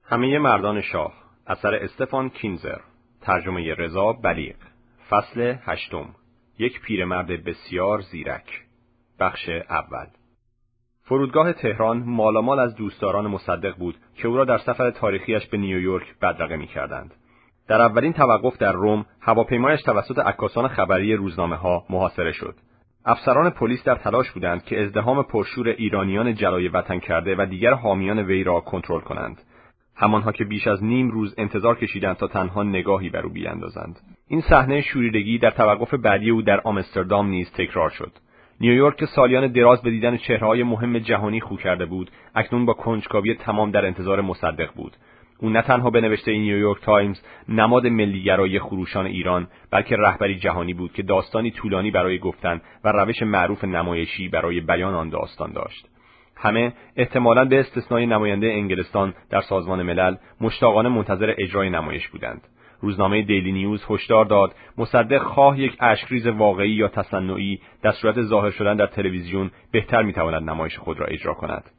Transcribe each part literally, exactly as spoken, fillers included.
همه مردان شاه، اثر استفان کینزر، ترجمه رضا بلیغ، فصل هشتم، یک پیرمرد بسیار زیرک، بخش اول. فرودگاه تهران مالامال از دوستداران مصدق بود که او را در سفر تاریخیش به نیویورک بدرقه می‌کردند. در اولین توقف در روم، هواپیمایش توسط عکاسان خبری روزنامه‌ها محاصره شد. افسران پلیس در تلاش بودند که ازدحام پرشور ایرانیان جلای وطن کرده و دیگر حامیان وی را کنترل کنند. همانها که بیش از نیم روز انتظار کشیدند تا تنها نگاهی بر او بیاندازند. این صحنه شوریدگی در توقف بعدی او در آمستردام نیز تکرار شد. نیویورک که سالیان دراز به دیدن چهره‌های مهم جهانی خو کرده بود، اکنون با کنجکاوی تمام در انتظار مصدق بود. او نه تنها به نوشته نیویورک تایمز نماد ملیگرایی خروشان ایران، بلکه رهبری جهانی بود که داستانی طولانی برای گفتن و روش معروف نمایشی برای بیان آن داستان داشت. همه احتمالاً به استثنای نماینده انگلستان در سازمان ملل مشتاقانه منتظر اجرای نمایش بودند. روزنامه دیلی نیوز هشدار داد مصدق خواه یک اشکریز واقعی یا تصنعی در صورت ظاهر شدن در تلویزیون بهتر میتواند نمایش خود را اجرا کند.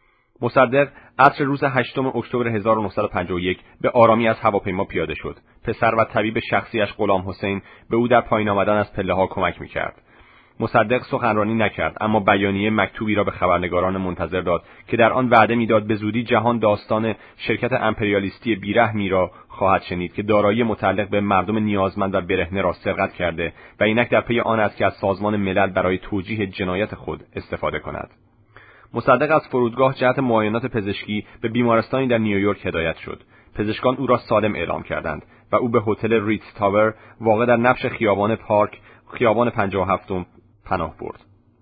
مصدق عصر روز هشتم اکتبر هزار و نهصد و پنجاه و یک به آرامی از هواپیما پیاده شد. پسر و طبیب شخصیش غلام حسین به او در پایین آمدن از پله‌ها کمک میکرد. مصدق سخنرانی نکرد، اما بیانیه مکتوبی را به خبرنگاران منتظر داد که در آن وعده میداد به زودی جهان داستان شرکت امپریالیستی بیرحمی را خواهد شنید که دارایی متعلق به مردم نیازمند و برهنه را سرقت کرده و اینک در پی آن است که از سازمان ملل برای توجیه جنایت خود استفاده کند. مصدق از فرودگاه جهت معاینات پزشکی به بیمارستانی در نیویورک هدایت شد. پزشکان او را سالم اعلام کردند و او به هتل ریتز تاور واقع در نبش خیابان پارک، خیابان پنجاه و هفتم پناه برد.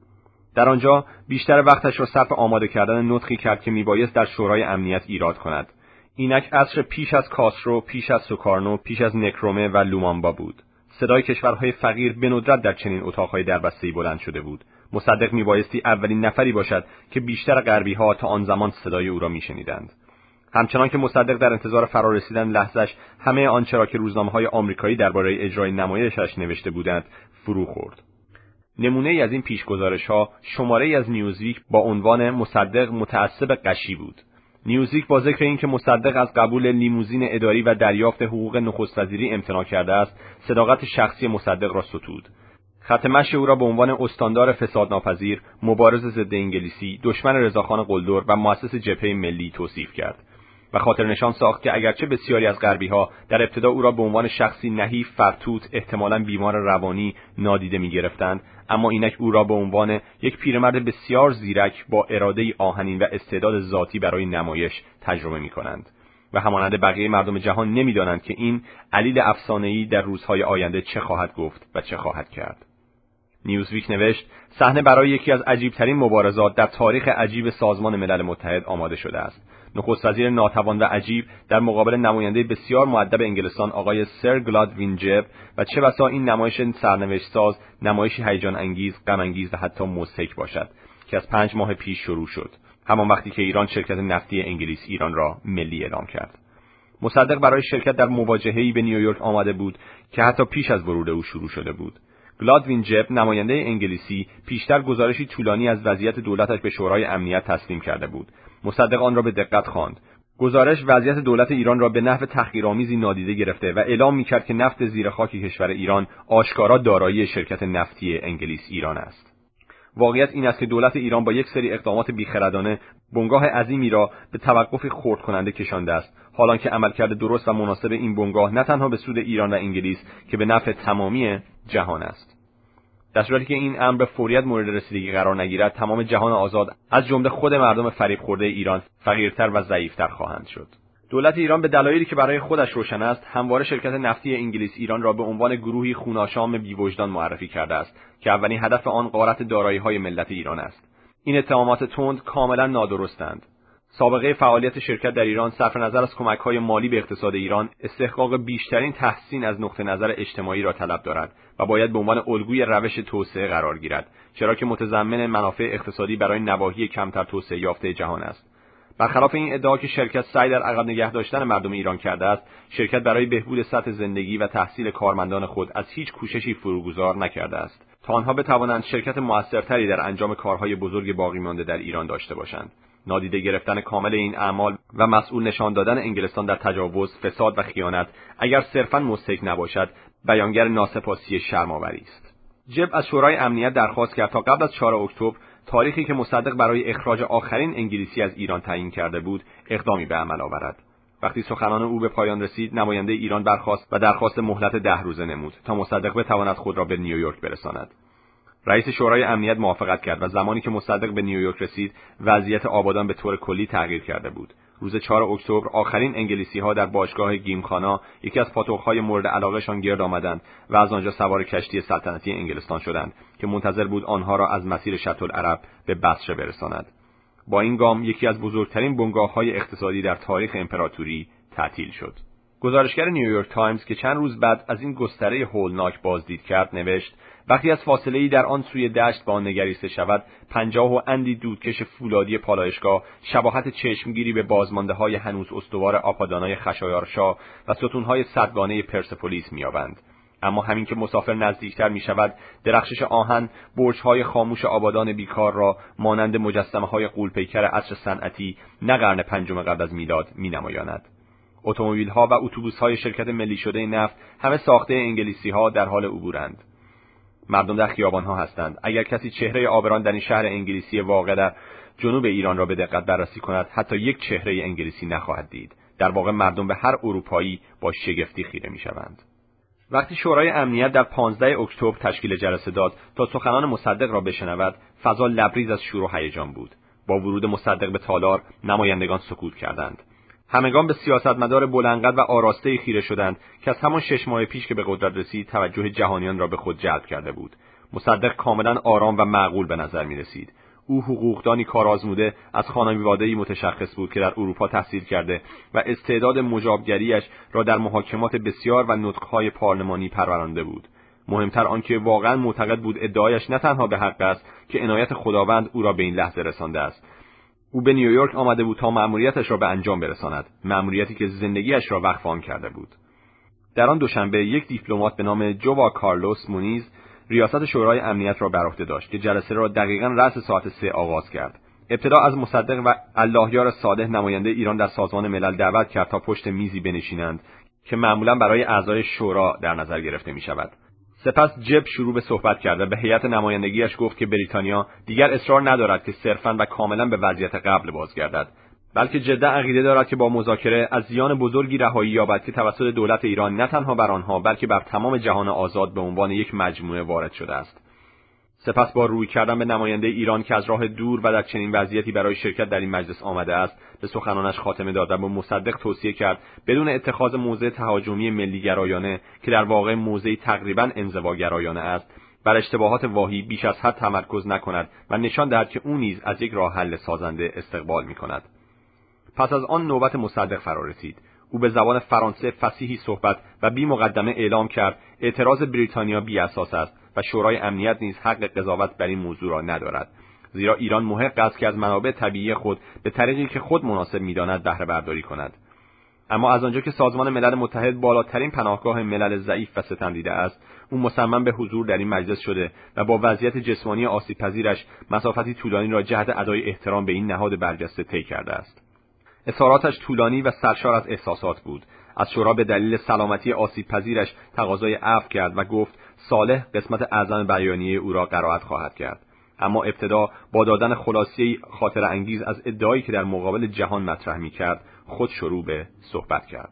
در آنجا بیشتر وقتش را صرف آماده کردن نطقی کرد که میبایست در شورای امنیت ایراد کند. اینک عصر پیش از کاسترو، پیش از سوکارنو، پیش از نکرومه و لومانبا بود. صدای کشورهای فقیر به ندرت در چنین اتاقهای دربسته‌ای بلند شده بود. مصدق میبایستی اولین نفری باشد که بیشتر غربی‌ها تا آن زمان صدای او را میشنیدند. همچنان که مصدق در انتظار فرارسیدن لحظه‌اش، همه آنچه را که روزنامه‌های آمریکایی درباره اجرای نمایشش نوشته بودند فرو خورد. نمونه‌ای از این پیشگزارش‌ها شماره‌ای از نیوزویک با عنوان مصدق متعصب غشی بود. نیوزویک با ذکر اینکه مصدق از قبول لیموزین اداری و دریافت حقوق نخست وزیری امتناع کرده است، صداقت شخصی مصدق را ستود. خط مشی او را به عنوان استاندار فسادناپذیر، مبارز ضد انگلیسی، دشمن رضاخان قلدر و مؤسس جبهه ملی توصیف کرد و خاطر نشان ساخت که اگرچه بسیاری از غربی‌ها در ابتدا او را به عنوان شخصی نحیف، فرتوت، احتمالاً بیمار روانی نادیده می‌گرفتند، اما اینک او را به عنوان یک پیرمرد بسیار زیرک با اراده‌ای آهنین و استعداد ذاتی برای نمایش تجربه می‌کنند و همانند بقیه مردم جهان نمی‌دانند که این علیل افسانه‌ای در روزهای آینده چه خواهد گفت و چه خواهد کرد. نیوزویک نوشت صحنه برای یکی از عجیب‌ترین مبارزات در تاریخ عجیب سازمان ملل متحد آماده شده است. نخست وزیر ناتوان و عجیب در مقابل نماینده بسیار مؤدب انگلستان آقای سر گلادوین جب و چه بسا این نمایش سرنوشت ساز نمایشی هیجان انگیز، غم انگیز و حتی مضحک باشد که از پنج ماه پیش شروع شد، همان وقتی که ایران شرکت نفتی انگلیس ایران را ملی اعلام کرد. مصدق برای شرکت در مواجهه‌ای به نیویورک آمده بود که حتی پیش از ورود او شروع شده بود. گلادوین جب نماینده انگلیسی پیشتر گزارشی طولانی از وضعیت دولتش به شورای امنیت تسلیم کرده بود. مصدق آن را به دقت خواند. گزارش وضعیت دولت ایران را به نحو تحقیرآمیزی نادیده گرفته و اعلام می‌کرد که نفت زیر خاک کشور ایران آشکارا دارایی شرکت نفتی انگلیس ایران است. واقعیت این است که دولت ایران با یک سری اقدامات بیخردانه بنگاه عظیمی را به توقفی خرد کننده کشانده است، حالانکه عملکرد درست و مناسب این بنگاه نه تنها به سود ایران و انگلیس که به نفع تمامی جهان است. در صورتی که این امر به فوریت مورد رسیدگی قرار نگیرد، تمام جهان آزاد از جمله خود مردم فریب خورده ایران فقیرتر و ضعیفتر خواهند شد. دولت ایران به دلایلی که برای خودش روشن است، همواره شرکت نفتی انگلیس ایران را به عنوان گروهی خوناشام بی‌وجدان معرفی کرده است که اولین هدف آن غارت دارایی‌های ملت ایران است. این اتهامات تند کاملا نادرستند. سابقه فعالیت شرکت در ایران صرف نظر از کمک‌های مالی به اقتصاد ایران استحقاق بیشترین تحسین از نقطه نظر اجتماعی را طلب دارد و باید به عنوان الگوی روش توسعه قرار گیرد، چرا که متضمن منافع اقتصادی برای نواحی کمتر توسعه یافته جهان است. برخلاف این ادعا که شرکت سعی در عقب نگه داشتن مردم ایران کرده است، شرکت برای بهبود سطح زندگی و تحصیل کارمندان خود از هیچ کوششی فروگذار نکرده است تا آنها بتوانند شرکت موثرتری در انجام کارهای بزرگ باقی مانده در ایران داشته باشند. نادیده گرفتن کامل این اعمال و مسئول نشان دادن انگلستان در تجاوز، فساد و خیانت اگر صرفاً مستحق نباشد، بیانگر ناسپاسی شرم‌آوری است. جب از شورای امنیت درخواست کرد تا قبل از چهارم اکتبر، تاریخی که مصدق برای اخراج آخرین انگلیسی از ایران تعیین کرده بود، اقدامی به عمل آورد. وقتی سخنان او به پایان رسید، نماینده ایران برخاست و درخواست مهلت ده روزه نمود تا مصدق بتواند خود را به نیویورک برساند. رئیس شورای امنیت موافقت کرد و زمانی که مصدق به نیویورک رسید، وضعیت آبادان به طور کلی تغییر کرده بود. روز چهارم اکتبر آخرین انگلیسی‌ها در باشگاه گیمخانا، یکی از پاتوق‌های مورد علاقه‌شان، گرد آمدند و از آنجا سوار کشتی سلطنتی انگلستان شدند که منتظر بود آنها را از مسیر شط‌العرب به بصره برساند. با این گام یکی از بزرگترین بنگاه‌های اقتصادی در تاریخ امپراتوری تعطیل شد. گزارشگر نیویورک تایمز که چند روز بعد از این گستره هولناک بازدید کرد نوشت: وقتی از فاصله‌ای در آن سوی دشت به آن نگریسته شود، پنجاه و اندی دودکش فولادی پالایشگاه شباهت چشمگیری به بازمانده‌های هنوز استوار آپادانای خشایارشا و ستون‌های صدگانه پرسپولیس می‌یابند. اما همین که مسافر نزدیکتر می‌شود، درخشش آهن برج‌های خاموش آبادان بیکار را مانند مجسمه‌های غول‌پیکر عصر صنعتی نه قرن پنجم قبل از میلاد می‌نمایاند. اتومبیل‌ها و اتوبوس‌های شرکت ملی شده نفت، همه ساخته انگلیسی‌ها، در حال عبورند. مردم در خیابان‌ها هستند. اگر کسی چهره آبران در این شهر انگلیسی واقع در جنوب ایران را به دقت بررسی کند، حتی یک چهره انگلیسی نخواهد دید. در واقع مردم به هر اروپایی با شگفتی خیره می‌شوند. وقتی شورای امنیت در پانزدهم اکتبر تشکیل جلسه داد تا سخنان مصدق را بشنود، فضا لبریز از شور و هیجان بود. با ورود مصدق به تالار، نمایندگان سکوت کردند. همگان به سیاستمدار بلندقد و آراسته خیره شدند که از همان شش ماه پیش که به قدرت رسید توجه جهانیان را به خود جلب کرده بود. مصدق کاملا آرام و معقول به نظر می رسید. او حقوقدانی کارآزموده از خانواده‌ای متشخص بود که در اروپا تحصیل کرده و استعداد مجابگریش را در محاکمات بسیار و نطق‌های پارلمانی پرورانده بود. مهمتر آنکه واقعا معتقد بود ادعایش نه تنها به حق است که عنایت خداوند او را به این لحظه رسانده است. او به نیویورک آمده بود تا مأموریتش را به انجام برساند، مأموریتی که زندگیش را وقف آن کرده بود. در آن دوشنبه یک دیپلمات به نام جوا کارلوس مونیز ریاست شورای امنیت را بر عهده داشت که جلسه را دقیقاً رأس ساعت سه آغاز کرد. ابتدا از مصدق و اللهیار صالح نماینده ایران در سازمان ملل دعوت کرد تا پشت میزی بنشینند که معمولاً برای اعضای شورا در نظر گرفته می شود. سپس جب شروع به صحبت کرد و به هیئت نمایندگیش گفت که بریتانیا دیگر اصرار ندارد که صرفاً و کاملاً به وضعیت قبل بازگردد، بلکه جدا عقیده دارد که با مذاکره از زیان بزرگی رهایی یابد که توسط دولت ایران نه تنها بر آنها بلکه بر تمام جهان آزاد به عنوان یک مجموعه وارد شده است. سپس با روی کردن به نماینده ایران که از راه دور و در چنین وضعیتی برای شرکت در این مجلس آمده است، به سخنانش خاتمه داد و به مصدق توصیه کرد بدون اتخاذ موضع تهاجمی ملی گرایانه که در واقع موضعی تقریباً انزواگرایانه است، بر اشتباهات واهی بیش از حد تمرکز نکند و نشان دهد که او نیز از یک راه حل سازنده استقبال می‌کند. پس از آن نوبت مصدق فرا رسید. او به زبان فرانسه فصیحی صحبت و بی مقدمه اعلام کرد اعتراض بریتانیا بی اساس است و شورای امنیت نیز حق قضاوت بر این موضوع را ندارد، زیرا ایران محق است که از منابع طبیعی خود به طریقی که خود مناسب می‌داند بهره برداری کند. اما از آنجا که سازمان ملل متحد بالاترین پناهگاه ملل ضعیف و ستمدیده است، او مصمم به حضور در این مجلس شده و با وضعیت جسمانی آسیب‌پذیرش مسافتی طولانی را جهت ادای احترام به این نهاد برجسته طی کرده است. اظهاراتش طولانی و سرشار از احساسات بود. از شورا به دلیل سلامتی آسیب‌پذیرش تقاضای عفو کرد و گفت صالح قسمت اعظم بیانیه او را قرائت خواهد کرد. اما ابتدا با دادن خلاصه‌ای خاطره انگیز از ادعایی که در مقابل جهان مطرح می‌کرد، خود شروع به صحبت کرد.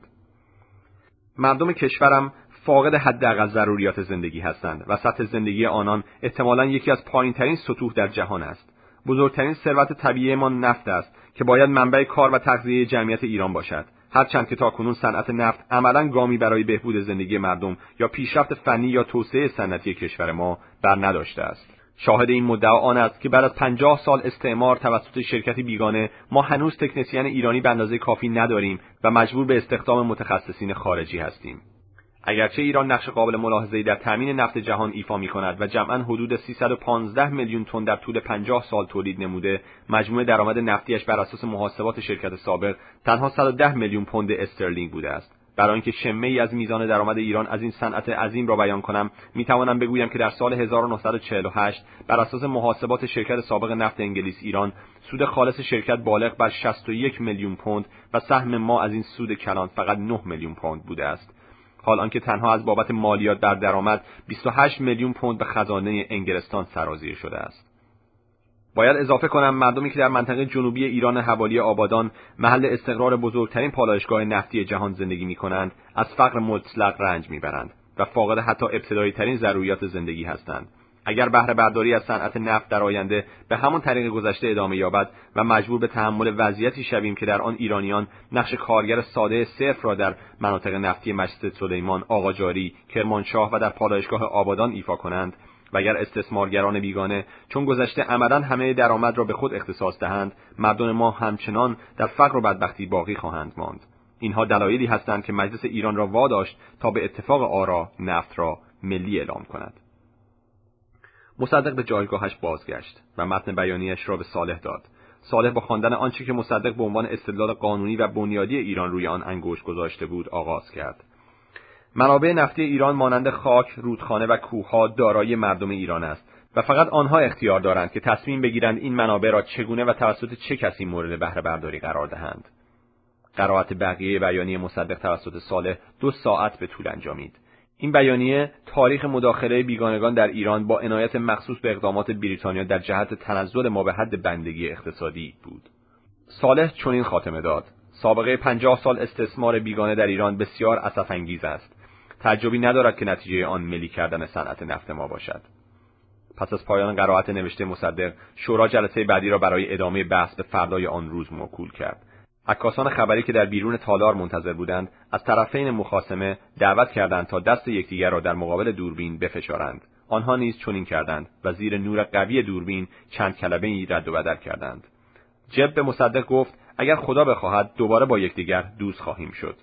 مردم کشورم فاقد حداقل ضروریات زندگی هستند و سطح زندگی آنان احتمالاً یکی از پایین‌ترین سطوح در جهان است. بزرگترین ثروت طبیعی ما نفت است که باید منبع کار و تغذیه جمعیت ایران باشد. هرچند که تاکنون صنعت نفت عملاً گامی برای بهبود زندگی مردم یا پیشرفت فنی یا توسعه صنعتی کشور ما بر نداشته است. شاهد این مدعا آن است که بعد از پنجاه سال استعمار توسط شرکتی بیگانه ما هنوز تکنسین ایرانی به اندازه کافی نداریم و مجبور به استخدام متخصصین خارجی هستیم. اگرچه ایران نقش قابل ملاحظه‌ای در تامین نفت جهان ایفا می‌کند و جمعاً حدود سیصد و پانزده میلیون تن در طول پنجاه سال تولید نموده، مجموع درآمد نفتیش بر اساس محاسبات شرکت سابق تنها صد و ده میلیون پوند استرلینگ بوده است. برای اینکه شمه‌ای از میزان درآمد ایران از این صنعت عظیم را بیان کنم، میتوانم بگویم که در سال هزار و نهصد و چهل و هشت بر اساس محاسبات شرکت سابق نفت انگلیس ایران، سود خالص شرکت بالغ بر شصت و یک میلیون پوند و سهم ما از این سود کلان فقط نه میلیون پوند بوده است. حال آنکه تنها از بابت مالیات بر درآمد بیست و هشت میلیون پوند به خزانه انگلستان سرازیر شده است. باید اضافه کنم مردمی که در منطقه جنوبی ایران حوالی آبادان، محل استقرار بزرگترین پالایشگاه نفتی جهان زندگی می‌کنند، از فقر مطلق رنج می‌برند و فاقد حتی ابتدایی ترین ضروریات زندگی هستند. اگر بهره برداری از صنعت نفت در آینده به همان طریق گذشته ادامه یابد و مجبور به تحمل وضعیتی شویم که در آن ایرانیان نقش کارگر ساده صرف را در مناطق نفتی مشهد سلیمان، آقاجاری، کرمانشاه و در پالایشگاه آبادان ایفا کنند، و اگر استثمارگران بیگانه چون گذشته عمداً همه درآمد را به خود اختصاص دهند، مردم ما همچنان در فقر و بدبختی باقی خواهند ماند. اینها دلایلی هستند که مجلس ایران را واداشت تا به اتفاق آرا نفت را ملی اعلام کند. مصدق به جایگاهش بازگشت و متن بیانیه‌اش را به صالح داد. صالح با خواندن آنچه که مصدق به عنوان استدلال قانونی و بنیادی ایران روی آن انگشت گذاشته بود آغاز کرد. منابع نفتی ایران مانند خاک، رودخانه و کوه‌ها دارایی مردم ایران است و فقط آنها اختیار دارند که تصمیم بگیرند این منابع را چگونه و توسط چه کسی مورد بهره برداری قرار دهند. قرائت بقیه بیانیه مصدق توسط صالح دو ساعت به طول انجامید. این بیانیه تاریخ مداخله بیگانگان در ایران با عنایت مخصوص به اقدامات بریتانیا در جهت تنزل ما به حد بندگی اقتصادی بود. صالح چنین خاتمه داد: سابقه پنجاه سال استثمار بیگانه در ایران بسیار اسف‌انگیز است. تعجبی ندارد که نتیجه آن ملی کردن صنعت نفت ما باشد. پس از پایان قرائت نوشته مصدق، شورا جلسه بعدی را برای ادامه بحث به فردای آن روز موکول کرد. عکاسان خبری که در بیرون تالار منتظر بودند، از طرفین مخاصمه دعوت کردند تا دست یکدیگر را در مقابل دوربین بفشارند. آنها نیز چنین کردند و زیر نور قوی دوربین چند کلمه‌ای رد و بدل کردند. جب به مصدق گفت: اگر خدا بخواهد دوباره با یکدیگر دوست خواهیم شد.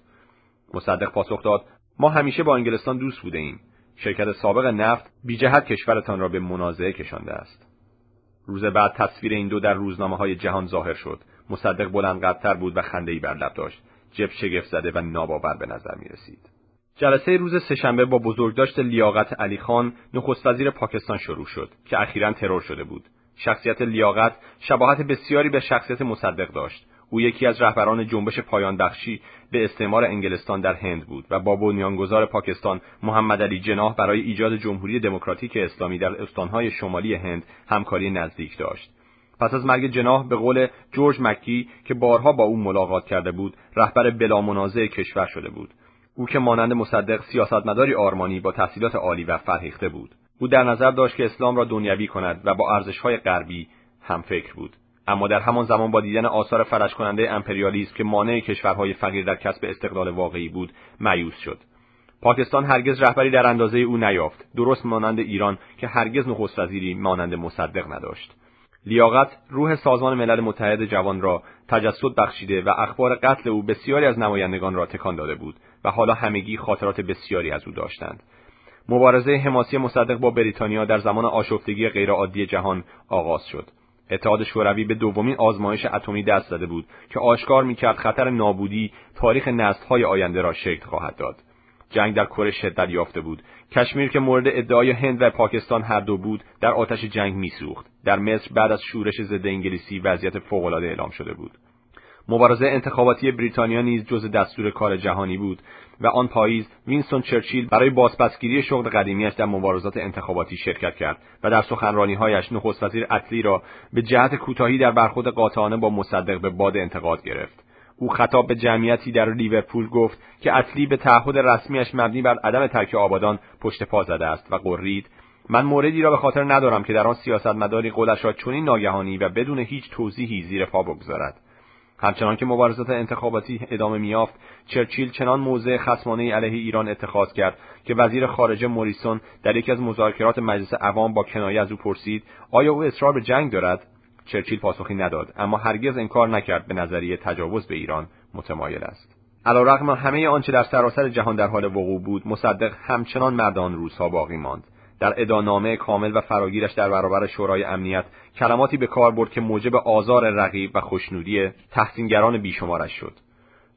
مصدق پاسخ داد: ما همیشه با انگلستان دوست بوده ایم. شرکت سابق نفت بی جهت کشورتان را به منازعه کشانده است. روز بعد تصویر این دو در روزنامه‌های جهان ظاهر شد. مصدق بلند قدتر بود و خنده‌ای بر لب داشت. جب شگفت زده و ناباور به نظر می رسید. جلسه روز سه‌شنبه با بزرگداشت لیاقت علی خان، نخست وزیر پاکستان شروع شد که اخیراً ترور شده بود. شخصیت لیاقت شباهت بسیاری به شخصیت مصدق داشت. او یکی از رهبران جنبش پایان بخشی به استعمار انگلستان در هند بود و با بنیانگذار پاکستان محمد علی جناح برای ایجاد جمهوری دموکراتیک اسلامی در استانهای شمالی هند همکاری نزدیک داشت. پس از مرگ جناح به قول جورج مکی که بارها با او ملاقات کرده بود، رهبر بلا منازع کشور شده بود. او که مانند مصدق سیاستمداری آرمانی با تحصیلات عالی و فرهیخته بود. او در نظر داشت که اسلام را دنیوی کند و با ارزش‌های غربی همفکر بود. اما در همان زمان با دیدن آثار فلج کننده امپریالیسم که مانع کشورهای فقیر در کسب استقلال واقعی بود، مایوس شد. پاکستان هرگز رهبری در اندازه او نیافت، درست مانند ایران که هرگز نخست وزیری مانند مصدق نداشت. لیاقت روح سازمان ملل متحد جوان را تجسد بخشیده و اخبار قتل او بسیاری از نمایندگان را تکان داده بود و حالا همگی خاطرات بسیاری از او داشتند. مبارزه حماسی مصدق با بریتانیا در زمان آشفتگی غیرعادی جهان آغاز شد. اتحاد شوروی به دومین آزمایش اتمی دست زده بود که آشکار می‌کرد خطر نابودی تاریخ نسل‌های آینده را شکل خواهد داد. جنگ در کره شدت یافته بود. کشمیر که مورد ادعای هند و پاکستان هر دو بود، در آتش جنگ می‌سوخت. در مصر بعد از شورش ضد انگلیسی وضعیت فوق‌العاده اعلام شده بود. مبارزه انتخاباتی بریتانیا نیز جزء دستور کار جهانی بود و آن پاییز وینستون چرچیل برای بازپسگیری شغل قدیمیش در مبارزات انتخاباتی شرکت کرد و در سخنرانی‌هایش نخست وزیر اتلی را به جهت کوتاهی در برخورد قاطعانه با مصدق به باد انتقاد گرفت. او خطاب به جمعیتی در لیورپول گفت که اتلی به تعهد رسمیش مبنی بر عدم ترک آبادان پشت پا زده است و غرید: من موردی را به خاطر ندارم که در آن سیاستمداری قولش را چنین ناگهانی و بدون هیچ توضیحی زیر پا بگذارد. همچنان که مبارزات انتخاباتی ادامه می‌یافت، چرچیل چنان موضع خصمانه علیه ایران اتخاذ کرد که وزیر خارجه موریسون در یکی از مذاکرات مجلس عوام با کنایه از او پرسید: آیا او اصرار به جنگ دارد؟ چرچیل پاسخی نداد، اما هرگز انکار نکرد به نظریه تجاوز به ایران متمایل است. علیرغم همه آنچه در سراسر جهان در حال وقوع بود، مصدق همچنان مرد آن روزها باقی ماند. در ادانامه کامل و فراگیرش در برابر شورای امنیت کلماتی به کار برد که موجب آزار رقیب و خوشنودی تحسینگران بیشمارش شد.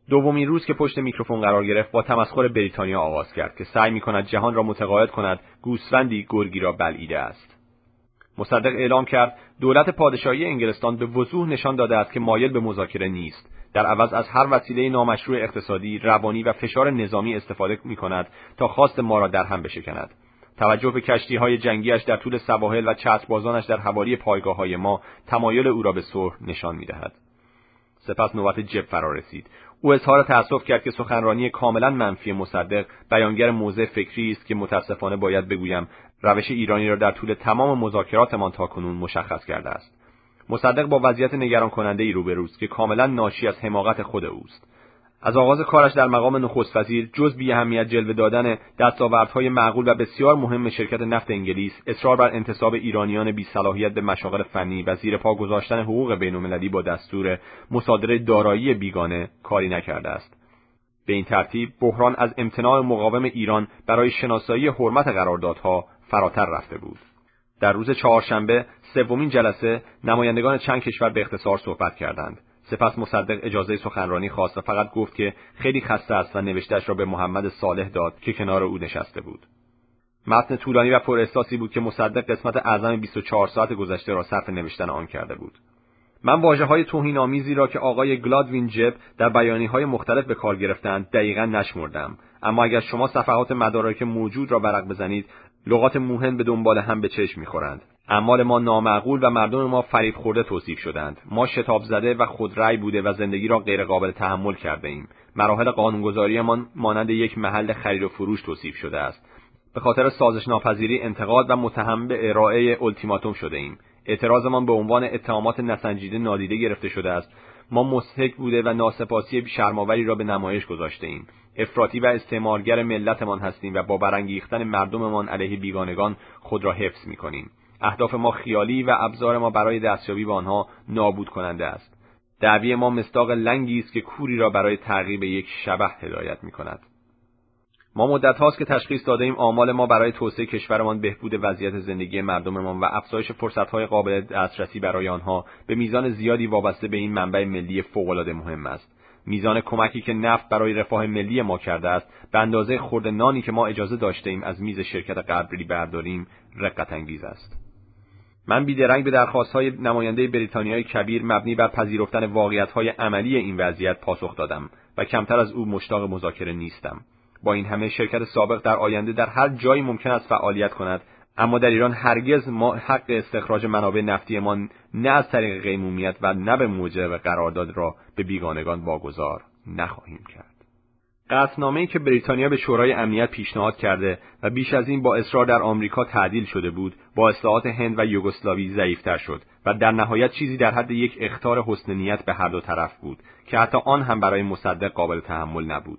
دومین روز که پشت میکروفون قرار گرفت با تمسخر بریتانیا آغاز کرد که سعی می‌کند جهان را متقاعد کند گوسفندی گرگی را بلعیده است. مصدق اعلام کرد دولت پادشاهی انگلستان به وضوح نشان داده است که مایل به مذاکره نیست. در عوض از هر وسیله نامشروع اقتصادی، روانی و فشار نظامی استفاده می‌کند تا خواست ما را در هم بشکند. توجه به کشتی‌های جنگیش در طول سواحل و چتربازانش در حوالی پایگاه‌های ما تمایل او را به صلح نشان می‌دهد. سپس نوبت جب فرا رسید. او اظهار تأسف کرد که سخنرانی کاملا منفی مصدق بیانگر موضع فکری است که متاسفانه باید بگویم روش ایرانی را در طول تمام مذاکراتمان تاکنون مشخص کرده است. مصدق با وضعیت نگران کننده ای روبروست که کاملا ناشی از حماقت خود اوست. از آغاز کارش در مقام نخست وزیر جز بی اهمیت جلوه دادن دستاوردهای معقول و بسیار مهم شرکت نفت انگلیس، اصرار بر انتساب ایرانیان بی صلاحیت به مشاغل فنی و زیر پا گذاشتن حقوق بین‌المللی با دستور مصادره دارایی بیگانه کاری نکرده است. به این ترتیب بحران از امتناع مقاوم ایران برای شناسایی حرمت قراردادها فراتر رفته بود. در روز چهارشنبه سومین جلسه نمایندگان چند کشور به اختصار صحبت کردند. سپس مصدق اجازه سخنرانی خواست و فقط گفت که خیلی خسته است و نوشته‌اش را به محمد صالح داد که کنار او نشسته بود. متن طولانی و پر احساسی بود که مصدق قسمت اعظم بیست و چهار ساعت گذشته را صرف نوشتن آن کرده بود. من واژه‌های توهین‌آمیزی را که آقای گلادوین جب در بیانیه‌های مختلف به کار گرفتند دقیقاً نشمردم، اما اگر شما صفحات مدارک موجود را ورق بزنید لغات موهن به دنبال هم به چشم می‌خورند. اعمال ما نامعقول و مردم ما فریب خورده توصیف شدند. ما شتاب زده و خودرأی بوده و زندگی را غیر قابل تحمل کرده ایم. مراحل قانونگذاریمان مانند یک محل خرید و فروش توصیف شده است. به خاطر سازش ناپذیری انتقاد و متهم به ارائه التیماتوم شده ایم. اعتراضمان به عنوان اتهامات نسنجیده نادیده گرفته شده است. ما مضحک بوده و ناسپاسی شرم‌آوری را به نمایش گذاشته ایم. افراطی و استعمارگر ملتمان هستیم و با برانگیختن مردممان علیه بیگانگان خود را حفظ می‌کنیم. اهداف ما خیالی و ابزار ما برای دستیابی به آنها نابود کننده است. دعوی ما مصداق لنگی است که کوری را برای تعقیب یک شبح هدایت می‌کند. ما مدت هاست که تشخیص داده ایم آمال ما برای توسعه کشورمان، بهبود وضعیت زندگی مردممان و افزایش فرصت‌های قابل دسترسی برای آنها به میزان زیادی وابسته به این منبع ملی فوق‌العاده مهم است. میزان کمکی که نفت برای رفاه ملی ما کرده است به اندازه خرد نانی که ما اجازه داشته ایم از میز شرکت غربی برداریم رقت انگیز است. من بیدرنگ به درخواست‌های نماینده بریتانیای کبیر مبنی بر پذیرفتن واقعیت‌های عملی این وضعیت پاسخ دادم و کمتر از او مشتاق مذاکره نیستم. با این همه شرکت سابق در آینده در هر جایی ممکن است فعالیت کند، اما در ایران هرگز ما حق استخراج منابع نفتیمان نه از طریق قیمومیت و نه به موجب قرارداد را به بیگانگان واگذار نخواهیم کرد. قطعنامه‌ای که بریتانیا به شورای امنیت پیشنهاد کرده و بیش از این با اصرار در آمریکا تعدیل شده بود، با اصلاحات هند و یوگسلاوی ضعیف‌تر شد و در نهایت چیزی در حد یک اخطار حسن نیت به هر دو طرف بود که حتی آن هم برای مصدق قابل تحمل نبود.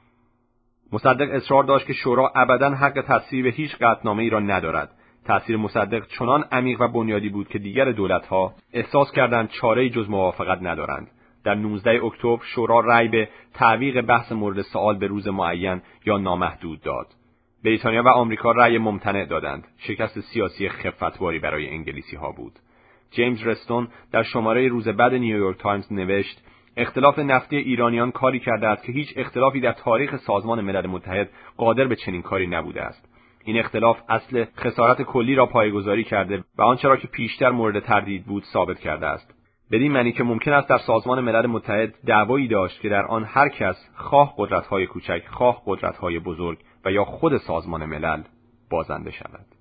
مصدق اصرار داشت که شورا ابداً حق تصویب هیچ قطعنامه‌ای را ندارد. تأثیر مصدق چنان عمیق و بنیادی بود که دیگر دولت‌ها احساس کردند چاره‌ای جز موافقت ندارند. در نوزدهم اکتبر شورا رأی به تعویق بحث مورد سؤال به روز معین یا نامحدود داد. بریتانیا و آمریکا رأی ممتنع دادند. شکست سیاسی خفتباری برای انگلیسی‌ها بود. جیمز رستون در شماره روز بعد نیویورک تایمز نوشت: اختلاف نفتی ایرانیان کاری کرده است که هیچ اختلافی در تاریخ سازمان ملل متحد قادر به چنین کاری نبوده است. این اختلاف اصل خسارت کلی را پایه‌گذاری کرده و آنچه را که پیشتر مورد تردید بود ثابت کرده است. بدین معنی که ممکن است در سازمان ملل متحد دعوایی داشت که در آن هر کس، خواه قدرت‌های کوچک، خواه قدرت‌های بزرگ و یا خود سازمان ملل، بازنده شود.